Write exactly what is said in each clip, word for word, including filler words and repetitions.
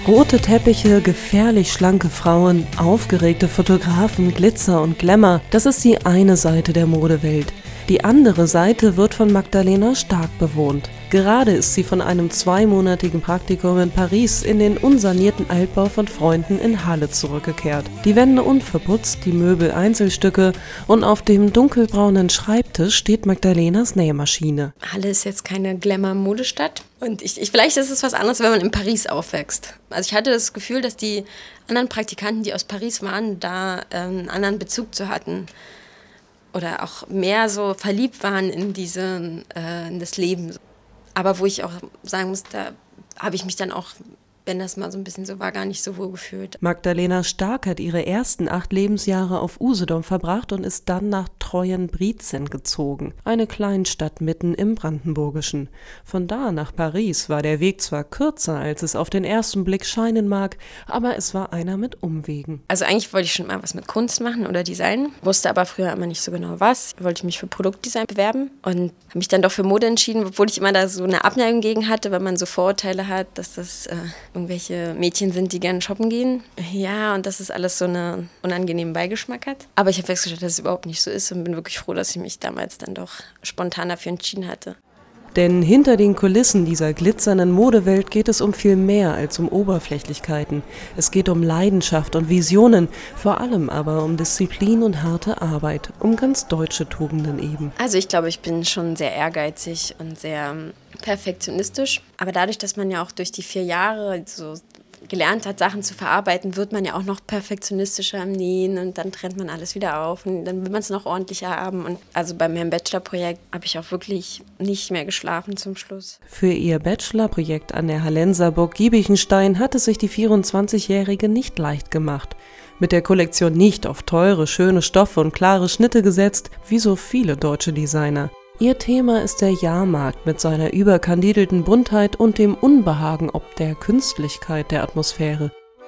Rote Teppiche, gefährlich schlanke Frauen, aufgeregte Fotografen, Glitzer und Glamour, das ist die eine Seite der Modewelt. Die andere Seite wird von Magdalena Stark bewohnt. Gerade ist sie von einem zweimonatigen Praktikum in Paris in den unsanierten Altbau von Freunden in Halle zurückgekehrt. Die Wände unverputzt, die Möbel Einzelstücke und auf dem dunkelbraunen Schreibtisch steht Magdalenas Nähmaschine. Halle ist jetzt keine Glamour-Modestadt und ich, ich, vielleicht ist es was anderes, wenn man in Paris aufwächst. Also ich hatte das Gefühl, dass die anderen Praktikanten, die aus Paris waren, da äh, einen anderen Bezug zu hatten. Oder auch mehr so verliebt waren in, diese, äh, in das Leben. Aber wo ich auch sagen muss, da habe ich mich dann auch, wenn das mal so ein bisschen so war, gar nicht so wohl gefühlt. Magdalena Stark hat ihre ersten acht Lebensjahre auf Usedom verbracht und ist dann nach Treuenbrietzen gezogen, eine Kleinstadt mitten im Brandenburgischen. Von da nach Paris war der Weg zwar kürzer, als es auf den ersten Blick scheinen mag, aber es war einer mit Umwegen. Also eigentlich wollte ich schon mal was mit Kunst machen oder Design, wusste aber früher immer nicht so genau was. Wollte ich mich für Produktdesign bewerben und habe mich dann doch für Mode entschieden, obwohl ich immer da so eine Abneigung gegen hatte, weil man so Vorurteile hat, dass das äh, irgendwelche Mädchen sind, die gerne shoppen gehen. Ja, und dass es alles so einen unangenehmen Beigeschmack hat. Aber ich habe festgestellt, dass es überhaupt nicht so ist und bin wirklich froh, dass ich mich damals dann doch spontan dafür entschieden hatte. Denn hinter den Kulissen dieser glitzernden Modewelt geht es um viel mehr als um Oberflächlichkeiten. Es geht um Leidenschaft und Visionen, vor allem aber um Disziplin und harte Arbeit, um ganz deutsche Tugenden eben. Also ich glaube, ich bin schon sehr ehrgeizig und sehr perfektionistisch. Aber dadurch, dass man ja auch durch die vier Jahre so gelernt hat, Sachen zu verarbeiten, wird man ja auch noch perfektionistischer im Nähen und dann trennt man alles wieder auf und dann will man es noch ordentlicher haben. Und also bei meinem Bachelorprojekt habe ich auch wirklich nicht mehr geschlafen zum Schluss. Für ihr Bachelorprojekt an der Hallenser Burg Giebichenstein hat es sich die vierundzwanzigjährige nicht leicht gemacht. Mit der Kollektion nicht auf teure, schöne Stoffe und klare Schnitte gesetzt, wie so viele deutsche Designer. Ihr Thema ist der Jahrmarkt mit seiner überkandidelten Buntheit und dem Unbehagen ob der Künstlichkeit der Atmosphäre.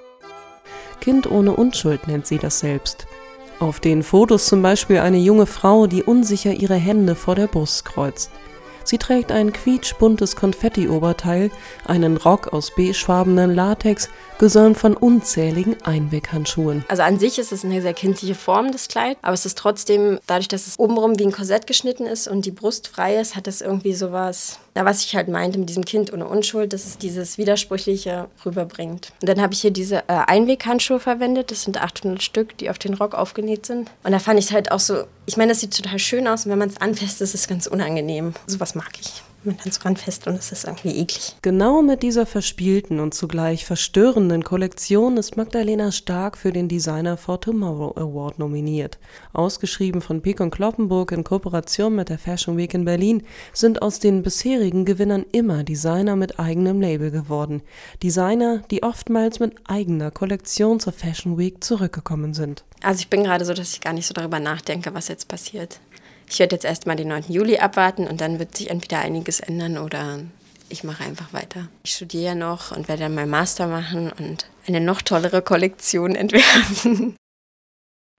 Kind ohne Unschuld nennt sie das selbst. Auf den Fotos zum Beispiel eine junge Frau, die unsicher ihre Hände vor der Brust kreuzt. Sie trägt ein quietschbuntes Konfetti-Oberteil, einen Rock aus beigefarbenem Latex, gesäumt von unzähligen Einweghandschuhen. Also an sich ist es eine sehr kindliche Form, das Kleid, aber es ist trotzdem, dadurch, dass es obenrum wie ein Korsett geschnitten ist und die Brust frei ist, hat es irgendwie sowas, na, was ich halt meinte mit diesem Kind ohne Unschuld, dass es dieses Widersprüchliche rüberbringt. Und dann habe ich hier diese äh, Einweghandschuhe verwendet, das sind achthundert Stück, die auf den Rock aufgenäht sind. Und da fand ich es halt auch so, ich meine, das sieht total schön aus und wenn man es anfasst, ist es ganz unangenehm. Sowas mag ich. Man dann so ranfasst und es ist irgendwie eklig. Genau mit dieser verspielten und zugleich verstörenden Kollektion ist Magdalena Stark für den Designer for Tomorrow Award nominiert. Ausgeschrieben von Peek und Cloppenburg in Kooperation mit der Fashion Week in Berlin, sind aus den bisherigen Gewinnern immer Designer mit eigenem Label geworden. Designer, die oftmals mit eigener Kollektion zur Fashion Week zurückgekommen sind. Also ich bin gerade so, dass ich gar nicht so darüber nachdenke, was jetzt passiert. Ich werde jetzt erst mal den neunten Juli abwarten und dann wird sich entweder einiges ändern oder ich mache einfach weiter. Ich studiere ja noch und werde dann meinen Master machen und eine noch tollere Kollektion entwerfen.